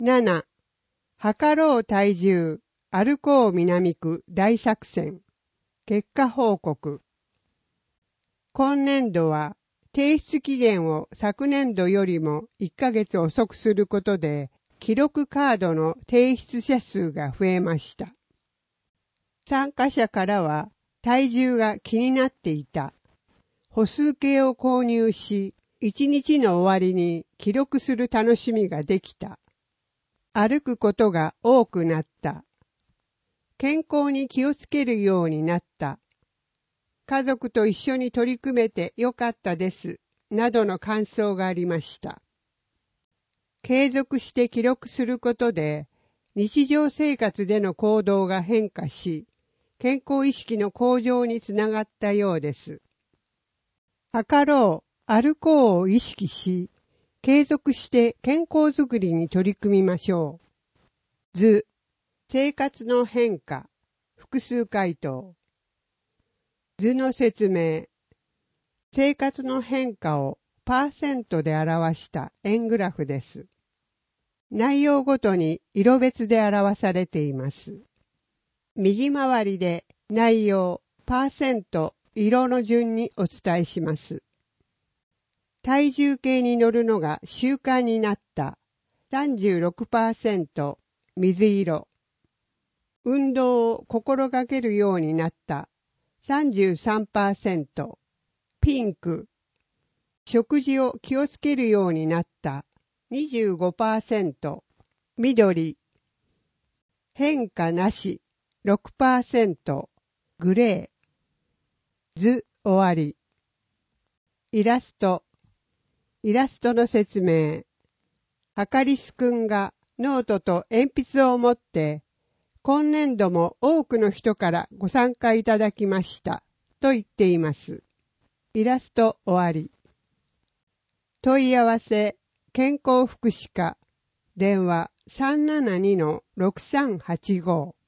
7、測ろう体重、歩こう南区大作戦、結果報告。今年度は提出期限を昨年度よりも1ヶ月遅くすることで、記録カードの提出者数が増えました。参加者からは体重が気になっていた。歩数計を購入し、1日の終わりに記録する楽しみができた。歩くことが多くなった。健康に気をつけるようになった。家族と一緒に取り組めてよかったです。などの感想がありました。継続して記録することで、日常生活での行動が変化し、健康意識の向上につながったようです。測ろう、歩こうを意識し、継続して健康づくりに取り組みましょう。図、生活の変化、複数回答。図の説明。生活の変化をパーセントで表した円グラフです。内容ごとに色別で表されています。右回りで内容、パーセント、色の順にお伝えします。体重計に乗るのが習慣になった 36%、水色。運動を心がけるようになった 33%、ピンク。食事を気をつけるようになった25%、緑。変化なし 6%、グレー。図終わり。イラスト。イラストの説明。はかりすくんがノートと鉛筆を持って、今年度も多くの人からご参加いただきましたと言っています。イラスト終わり。問い合わせ、健康福祉課、電話 372-6385